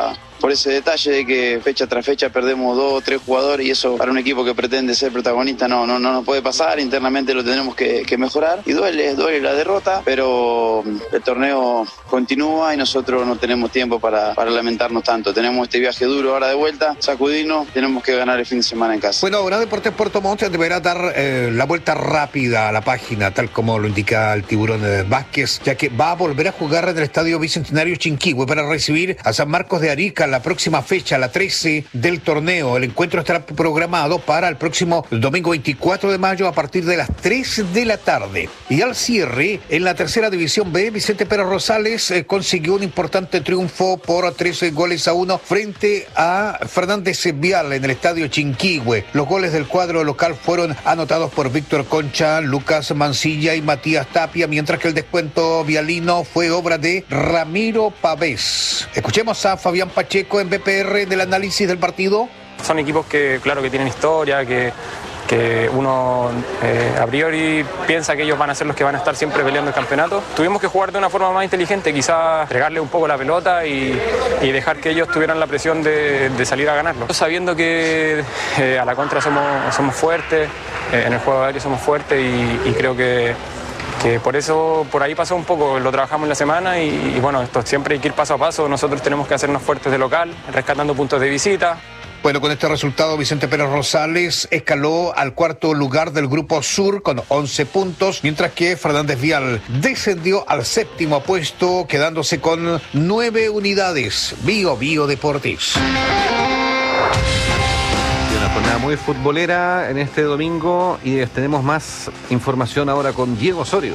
ese detalle de que fecha tras fecha perdemos 2 o 3 jugadores, y eso para un equipo que pretende ser protagonista no nos puede pasar. Internamente lo tenemos que mejorar y duele la derrota, pero el torneo continúa y nosotros no tenemos tiempo para lamentarnos tanto. Tenemos este viaje duro ahora de vuelta, sacudirnos, tenemos que ganar el fin de semana en casa. Bueno, ahora Deportes Puerto Montt deberá dar la vuelta rápida a la página, tal como lo indica el Tiburón Vázquez, ya que va a volver a jugar en el Estadio Bicentenario Chinquihue para recibir a San Marcos de Arica la próxima fecha, la 13 del torneo. El encuentro estará programado para el próximo domingo 24 de mayo a partir de las 3 de la tarde. Y al cierre, en la tercera división B, Vicente Pérez Rosales consiguió un importante triunfo por 13-1 frente a Fernández Vial en el estadio Chinquihue. Los goles del cuadro local fueron anotados por Víctor Concha, Lucas Mancilla y Matías Tapia, mientras que el descuento vialino fue obra de Ramiro Pavés. Escuchemos a Fabián Pacheco en BPR del análisis del partido. Son equipos que, claro, que tienen historia, que uno a priori piensa que ellos van a ser los que van a estar siempre peleando el campeonato. Tuvimos que jugar de una forma más inteligente, quizás entregarle un poco la pelota y dejar que ellos tuvieran la presión de salir a ganarlo. Sabiendo que a la contra somos fuertes, en el juego aéreo somos fuertes y creo que por eso, por ahí pasó un poco, lo trabajamos en la semana y bueno, esto siempre hay que ir paso a paso. Nosotros tenemos que hacernos fuertes de local, rescatando puntos de visita. Bueno, con este resultado, Vicente Pérez Rosales escaló al 4º lugar del Grupo Sur con 11 puntos, mientras que Fernández Vial descendió al 7º puesto, quedándose con 9 unidades. Bio Bio Deportes. Una jornada muy futbolera en este domingo y tenemos más información ahora con Diego Osorio.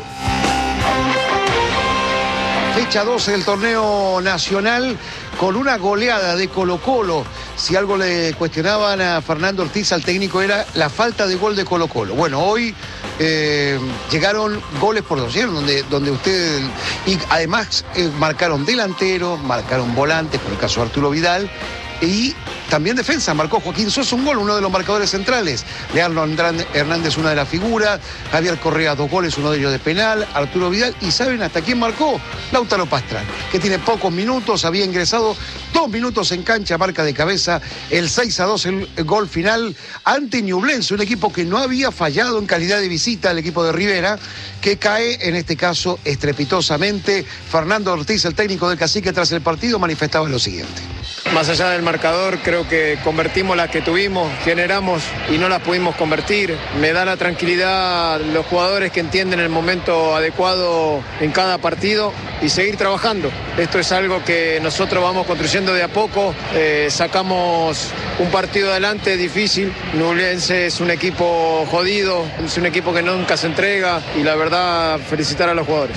Fecha 12 del torneo nacional con una goleada de Colo-Colo. Si algo le cuestionaban a Fernando Ortiz, al técnico, era la falta de gol de Colo-Colo. Bueno, hoy llegaron goles por doquier, donde ustedes, y además marcaron delanteros, marcaron volantes, por el caso de Arturo Vidal, y también defensa, marcó Joaquín Sosa un gol, uno de los marcadores centrales. Leandro Hernández, una de las figuras. Javier Correa, 2 goles, uno de ellos de penal. Arturo Vidal, y ¿saben hasta quién marcó? Lautaro Pastrana, que tiene pocos minutos, había ingresado 2 minutos en cancha, marca de cabeza, el 6-2, el gol final ante Ñublense, un equipo que no había fallado en calidad de visita, el equipo de Rivera, que cae, en este caso, estrepitosamente. Fernando Ortiz, el técnico del Cacique, tras el partido, manifestaba lo siguiente. Más allá del marcador, creo que convertimos las que tuvimos, generamos y no las pudimos convertir. Me da la tranquilidad los jugadores que entienden el momento adecuado en cada partido y seguir trabajando. Esto es algo que nosotros vamos construyendo de a poco. Sacamos un partido adelante difícil. Ñublense es un equipo jodido, es un equipo que nunca se entrega y la verdad felicitar a los jugadores.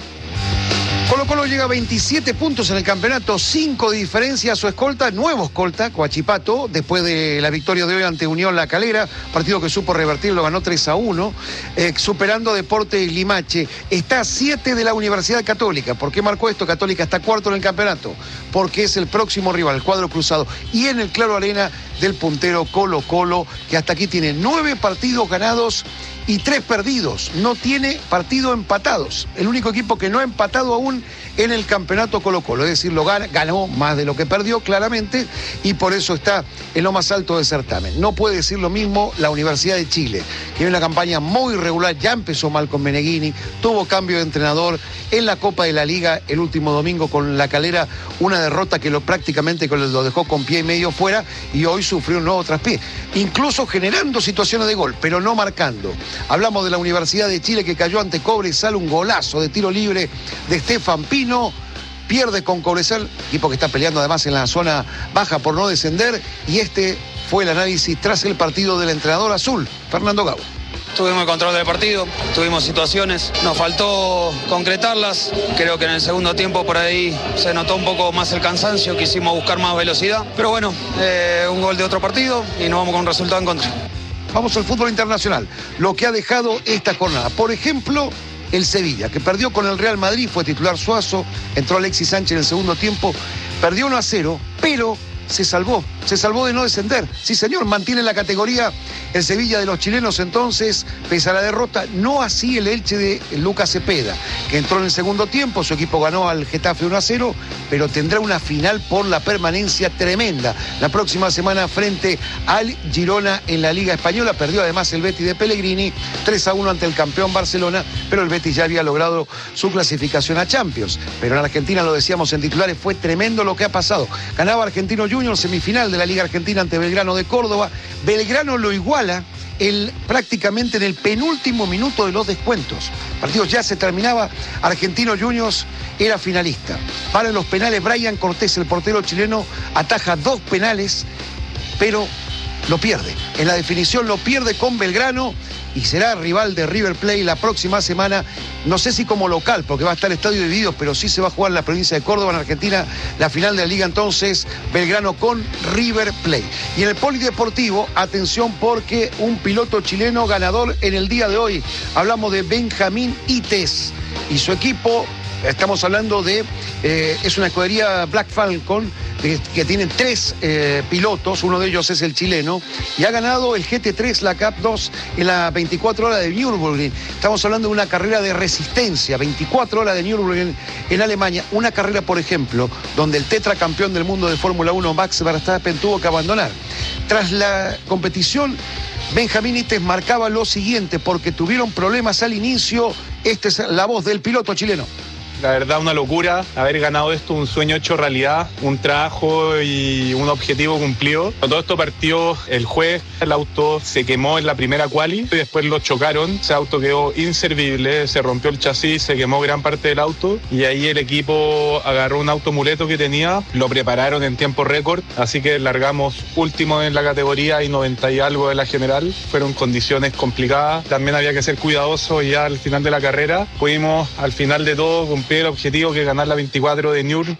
Colo-Colo llega a 27 puntos en el campeonato, 5 de diferencia a su escolta, nuevo escolta, Coachipato, después de la victoria de hoy ante Unión La Calera, partido que supo revertir, lo ganó 3-1, superando Deportes Limache. Está a 7 de la Universidad Católica. ¿Por qué marcó esto? Católica está cuarto en el campeonato, porque es el próximo rival, el cuadro cruzado. Y en el Claro Arena del puntero Colo-Colo, que hasta aquí tiene 9 partidos ganados y 3 perdidos. No tiene partido empatados. El único equipo que no ha empatado aún en el campeonato Colo-Colo. Es decir, ganó más de lo que perdió, claramente, y por eso está en lo más alto del certamen. No puede decir lo mismo la Universidad de Chile, que tiene una campaña muy irregular. Ya empezó mal con Meneghini, tuvo cambio de entrenador en la Copa de la Liga el último domingo con La Calera, una derrota que prácticamente lo dejó con pie y medio fuera, y hoy sufrió un nuevo traspié, incluso generando situaciones de gol, pero no marcando. Hablamos de la Universidad de Chile, que cayó ante Cobresal, un golazo de tiro libre de Stefan Pino. Pierde con Cobresal, equipo que está peleando además en la zona baja por no descender, y este fue el análisis tras el partido del entrenador azul, Fernando Gago. Tuvimos el control del partido, tuvimos situaciones, nos faltó concretarlas. Creo que en el segundo tiempo por ahí se notó un poco más el cansancio, quisimos buscar más velocidad. Pero bueno, un gol de otro partido y nos vamos con un resultado en contra. Vamos al fútbol internacional, lo que ha dejado esta jornada. Por ejemplo, el Sevilla, que perdió con el Real Madrid, fue titular Suazo, entró Alexis Sánchez en el segundo tiempo, perdió 1-0, pero se salvó de no descender. Sí, señor, mantiene la categoría el Sevilla de los chilenos entonces, pese a la derrota. No así el Elche de Lucas Cepeda, que entró en el segundo tiempo, su equipo ganó al Getafe 1-0, pero tendrá una final por la permanencia tremenda la próxima semana frente al Girona en la Liga Española. Perdió además el Betis de Pellegrini 3-1 ante el campeón Barcelona, pero el Betis ya había logrado su clasificación a Champions. Pero en Argentina, lo decíamos en titulares, fue tremendo lo que ha pasado. Ganaba Argentino Junior, semifinal de la Liga Argentina ante Belgrano de Córdoba. Belgrano lo iguala prácticamente en el penúltimo minuto de los descuentos. El partido ya se terminaba, Argentino Juniors era finalista. Para los penales, Brian Cortés, el portero chileno, ataja 2 penales, pero lo pierde. En la definición lo pierde con Belgrano y será rival de River Plate la próxima semana. No sé si como local, porque va a estar el estadio dividido, pero sí se va a jugar en la provincia de Córdoba, en Argentina, la final de la Liga entonces, Belgrano con River Plate. Y en el polideportivo, atención, porque un piloto chileno ganador en el día de hoy. Hablamos de Benjamín Ites y su equipo. Estamos hablando de, es una escudería Black Falcon, que tienen 3 pilotos, uno de ellos es el chileno, y ha ganado el GT3, la Cup 2, en las 24 horas de Nürburgring. Estamos hablando de una carrera de resistencia, 24 horas de Nürburgring en Alemania. Una carrera, por ejemplo, donde el tetracampeón del mundo de Fórmula 1, Max Verstappen, tuvo que abandonar. Tras la competición, Benjamín Ites marcaba lo siguiente, porque tuvieron problemas al inicio. Esta es la voz del piloto chileno. La verdad, una locura haber ganado esto, un sueño hecho realidad, un trabajo y un objetivo cumplido. Todo esto partió el jueves, el auto se quemó en la primera quali y después lo chocaron. Ese auto quedó inservible, se rompió el chasis, se quemó gran parte del auto y ahí el equipo agarró un auto muleto que tenía, lo prepararon en tiempo récord, así que largamos último en la categoría y 90 y algo de la general. Fueron condiciones complicadas, también había que ser cuidadoso y ya al final de la carrera pudimos al final de todo cumplir el objetivo, que es ganar la 24 de Nür.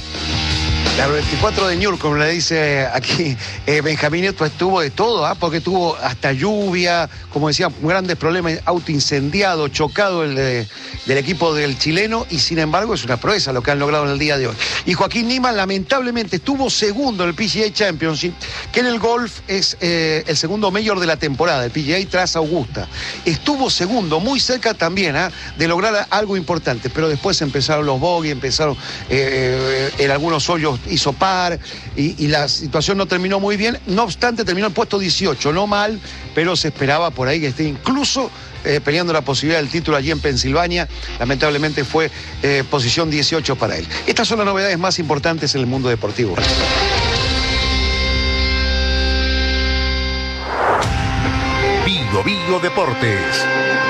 La 24 de Nür, como le dice aquí Benjamín, esto estuvo de todo, porque tuvo hasta lluvia, como decía, grandes problemas, auto incendiado, chocado del equipo del chileno, y sin embargo es una proeza lo que han logrado en el día de hoy. Y Joaquín Niemann lamentablemente estuvo segundo en el PGA Championship, que en el golf es el segundo mayor de la temporada, el PGA tras Augusta. Estuvo segundo, muy cerca también de lograr algo importante, pero después empezaron los bogies, empezaron en algunos hoyos hizo par y la situación no terminó muy bien. No obstante, terminó en puesto 18, no mal, pero se esperaba por ahí que esté incluso peleando la posibilidad del título allí en Pensilvania. Lamentablemente fue posición 18 para él. Estas son las novedades más importantes en el mundo deportivo. Bio Bio Deportes.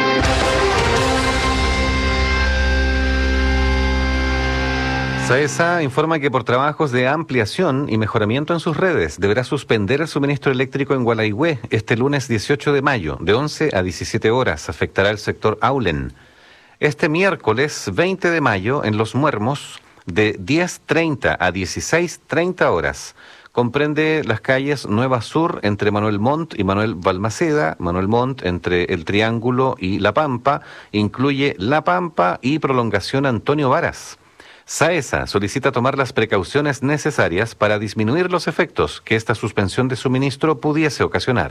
SAESA informa que por trabajos de ampliación y mejoramiento en sus redes deberá suspender el suministro eléctrico en Gualaigüe este lunes 18 de mayo, de 11 a 17 horas. Afectará el sector Aulen. Este miércoles 20 de mayo en Los Muermos, de 10:30 a 16:30 horas. Comprende las calles Nueva Sur entre Manuel Montt y Manuel Balmaceda, Manuel Montt entre El Triángulo y La Pampa, incluye La Pampa y prolongación Antonio Varas. SAESA solicita tomar las precauciones necesarias para disminuir los efectos que esta suspensión de suministro pudiese ocasionar.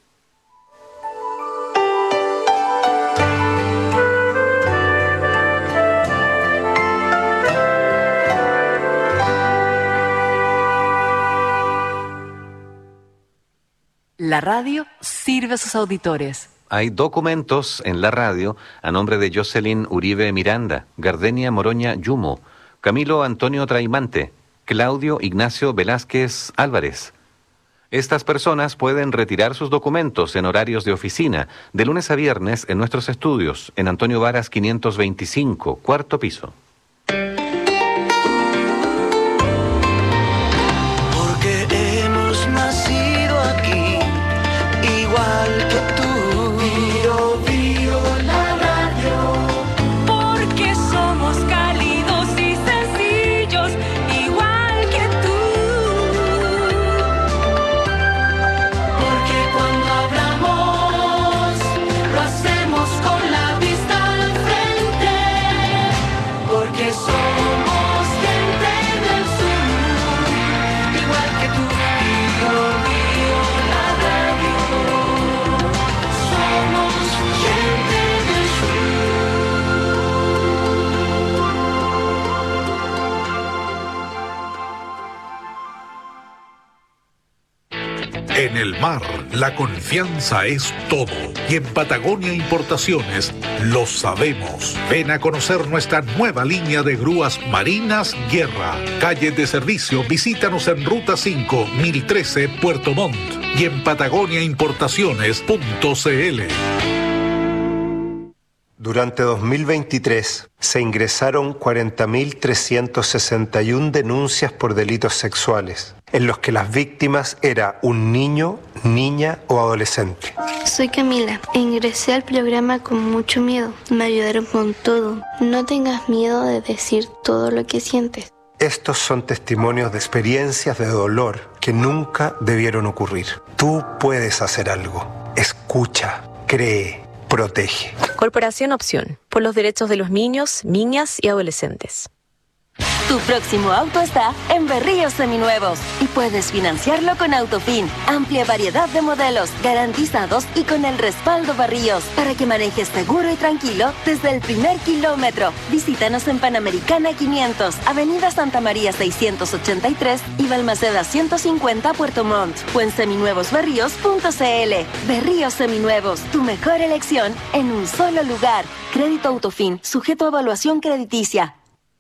La radio sirve a sus auditores. Hay documentos en la radio a nombre de Jocelyn Uribe Miranda, Gardenia Moroña Yumo, Camilo Antonio Traimante, Claudio Ignacio Velázquez Álvarez. Estas personas pueden retirar sus documentos en horarios de oficina, de lunes a viernes en nuestros estudios, en Antonio Varas 525, cuarto piso. Porque hemos nacido aquí, igual que tú. Bio, bio, la radio. Porque somos cálidos y sencillos, igual que tú. Porque cuando hablamos, lo hacemos con la vista al frente. Porque somos gente del sur, igual que tú. Bio, bio, la radio. Somos gente del En el mar, la confianza es todo. Y en Patagonia Importaciones lo sabemos. Ven a conocer nuestra nueva línea de grúas marinas Guerra. Calle de servicio, visítanos en Ruta 5, 1013, Puerto Montt. Y en patagoniaimportaciones.cl. Durante 2023 se ingresaron 40.361 denuncias por delitos sexuales, en los que las víctimas eran un niño, niña o adolescente. Soy Camila. Ingresé al programa con mucho miedo. Me ayudaron con todo. No tengas miedo de decir todo lo que sientes. Estos son testimonios de experiencias de dolor que nunca debieron ocurrir. Tú puedes hacer algo. Escucha, cree, protege. Corporación Opción, por los derechos de los niños, niñas y adolescentes. Tu próximo auto está en Berríos Seminuevos y puedes financiarlo con Autofin. Amplia variedad de modelos, garantizados y con el respaldo Berríos, para que manejes seguro y tranquilo desde el primer kilómetro. Visítanos en Panamericana 500, Avenida Santa María 683 y Balmaceda 150, Puerto Montt, o en seminuevosberríos.cl. Berríos Seminuevos, tu mejor elección en un solo lugar. Crédito Autofin, sujeto a evaluación crediticia.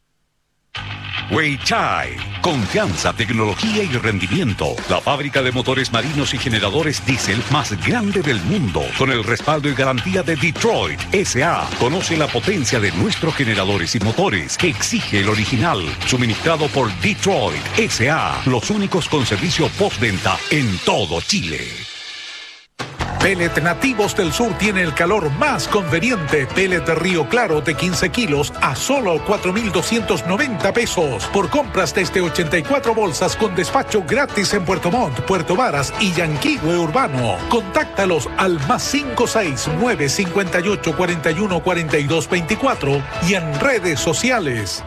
Weichai, confianza, tecnología y rendimiento. La fábrica de motores marinos y generadores diésel más grande del mundo, con el respaldo y garantía de Detroit S.A. Conoce la potencia de nuestros generadores y motores que exige el original, suministrado por Detroit S.A. Los únicos con servicio postventa en todo Chile. Pellet Nativos del Sur tiene el calor más conveniente. Pellet de Río Claro de 15 kilos a solo 4.290 pesos. Por compras desde 84 bolsas con despacho gratis en Puerto Montt, Puerto Varas y Yanquihue Urbano. Contáctalos al +569 58 41 42 24 y en redes sociales.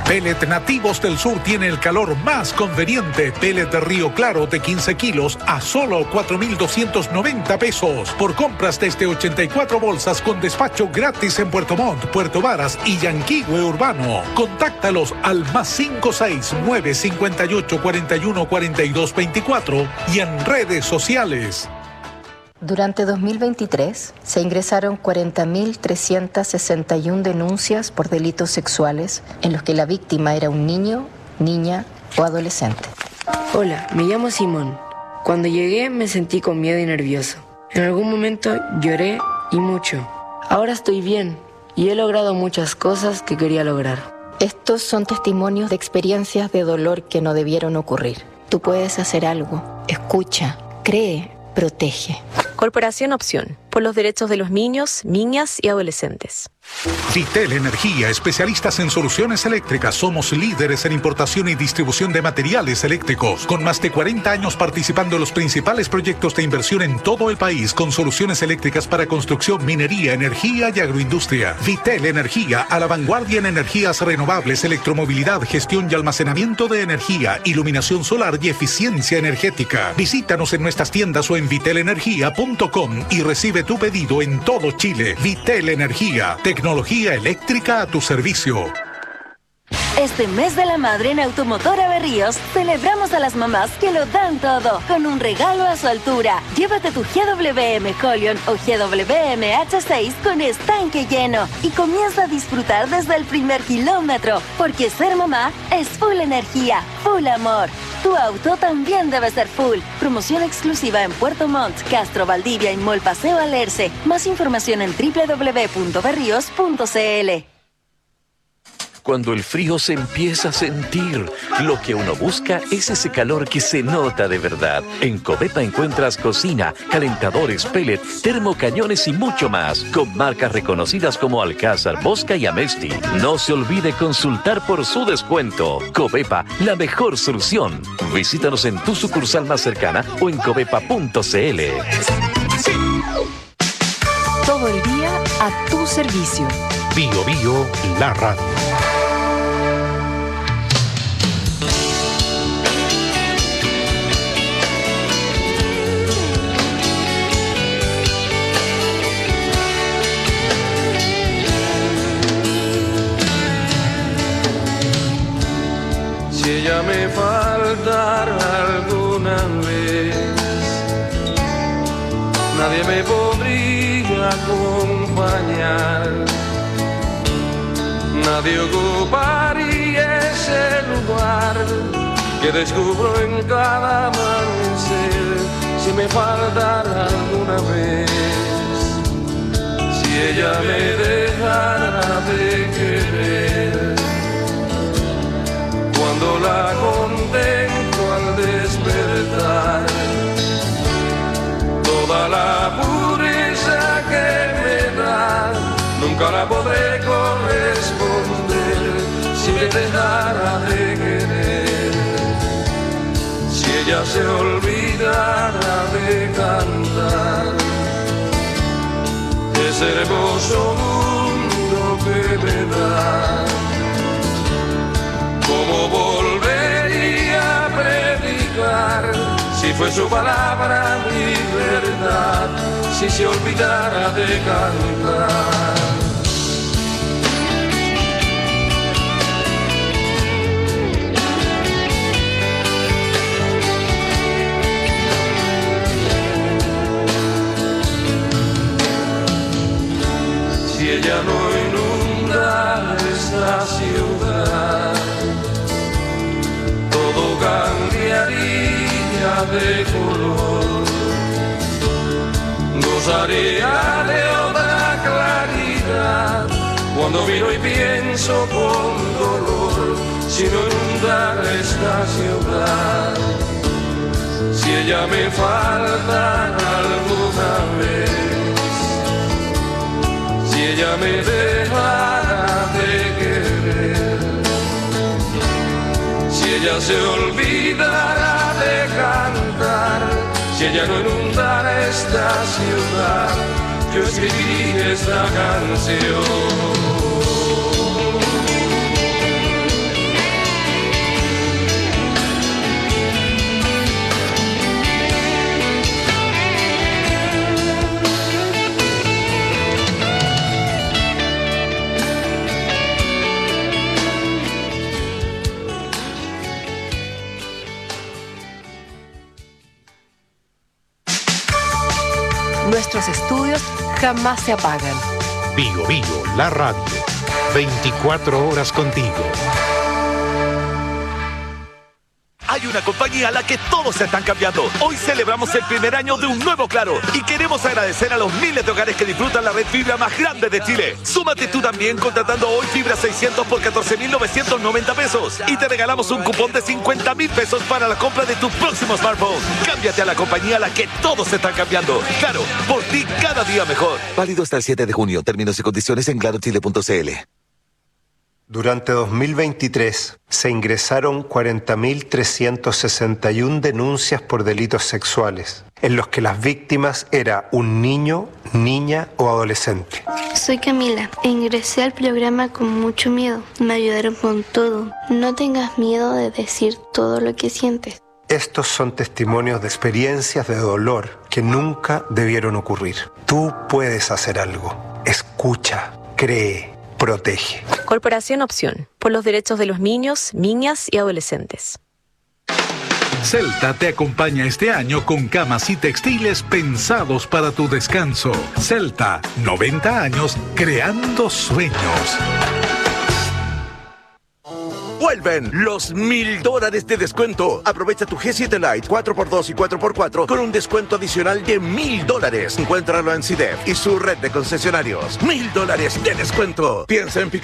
Pellet Nativos del Sur tiene el calor más conveniente. Pellet de Río Claro de 15 kilos a solo 4.290 pesos. Por compras desde 84 bolsas con despacho gratis en Puerto Montt, Puerto Varas y Yanquihue Urbano. Contáctalos al +569 58 41 42 24 y en redes sociales. Durante 2023 se ingresaron 40.361 denuncias por delitos sexuales en los que la víctima era un niño, niña o adolescente. Hola, me llamo Simón. Cuando llegué me sentí con miedo y nervioso. En algún momento lloré y mucho. Ahora estoy bien y he logrado muchas cosas que quería lograr. Estos son testimonios de experiencias de dolor que no debieron ocurrir. Tú puedes hacer algo. Escucha, cree, protege. Corporación Opción, por los derechos de los niños, niñas y adolescentes. Vitel Energía, especialistas en soluciones eléctricas. Somos líderes en importación y distribución de materiales eléctricos. Con más de 40 años participando en los principales proyectos de inversión en todo el país, con soluciones eléctricas para construcción, minería, energía y agroindustria. Vitel Energía, a la vanguardia en energías renovables, electromovilidad, gestión y almacenamiento de energía, iluminación solar y eficiencia energética. Visítanos en nuestras tiendas o en vitelenergia.com y recibe tu pedido en todo Chile. Vitel Energía, tecnología eléctrica a tu servicio. Este mes de la madre en Automotora Berríos celebramos a las mamás que lo dan todo con un regalo a su altura. Llévate tu GWM Collion o GWM H6 con estanque lleno y comienza a disfrutar desde el primer kilómetro, porque ser mamá es full energía, full amor. Tu auto también debe ser full. Promoción exclusiva en Puerto Montt, Castro, Valdivia y Mall Paseo Alerce. Más información en www.berrios.cl. Cuando el frío se empieza a sentir, lo que uno busca es ese calor que se nota de verdad. En Covepa encuentras cocina, calentadores, pellet, termocañones y mucho más, con marcas reconocidas como Alcázar, Bosca y Amesti. No se olvide consultar por su descuento. Covepa, la mejor solución. Visítanos en tu sucursal más cercana o en covepa.cl. Todo el día a tu servicio. Bio Bio, la radio. Si ella me faltara alguna vez, nadie me podría acompañar, nadie ocuparía ese lugar que descubro en cada amanecer. Si me faltara alguna vez, si ella me dejara de querer, cuando la contemplo al despertar, toda la pureza que me da, nunca la podré corresponder si me dejara de querer. Si ella se olvidara de cantar ese hermoso mundo que me da, ¿cómo volvería a predicar si fue su palabra mi verdad? Si se olvidara de cantar. Si ella no inunda esta ciudad, todo cambiaría de color, gozaría de otra claridad. Cuando miro y pienso con dolor, si no inundara esta ciudad, si ella me faltara alguna vez, si ella me dejara de querer, si ella se olvidara de cantar, si ella no inundara esta ciudad, yo escribí esta canción. Nuestros estudios jamás se apagan. Bio Bio, la radio. 24 horas contigo. Hay una compañía a la que todos se están cambiando. Hoy celebramos el primer año de un nuevo Claro y queremos agradecer a los miles de hogares que disfrutan la red fibra más grande de Chile. Súmate tú también contratando hoy fibra 600 por 14.990 pesos y te regalamos un cupón de 50.000 pesos para la compra de tu próximo smartphone. Cámbiate a la compañía a la que todos se están cambiando. Claro, por ti cada día mejor. Válido hasta el 7 de junio. Términos y condiciones en clarochile.cl. Durante 2023 se ingresaron 40.361 denuncias por delitos sexuales, en los que las víctimas era un niño, niña o adolescente. Soy Camila e ingresé al programa con mucho miedo. Me ayudaron con todo. No tengas miedo de decir todo lo que sientes. Estos son testimonios de experiencias de dolor que nunca debieron ocurrir. Tú puedes hacer algo. Escucha, cree, protege. Corporación Opción, por los derechos de los niños, niñas y adolescentes. Celta te acompaña este año con camas y textiles pensados para tu descanso. Celta, 90 años creando sueños. Vuelven los $1,000 de descuento. Aprovecha tu G7 Lite 4x2 y 4x4 con un descuento adicional de $1,000. Encuéntralo en CIDEF y su red de concesionarios. $1,000 de descuento. Piensa en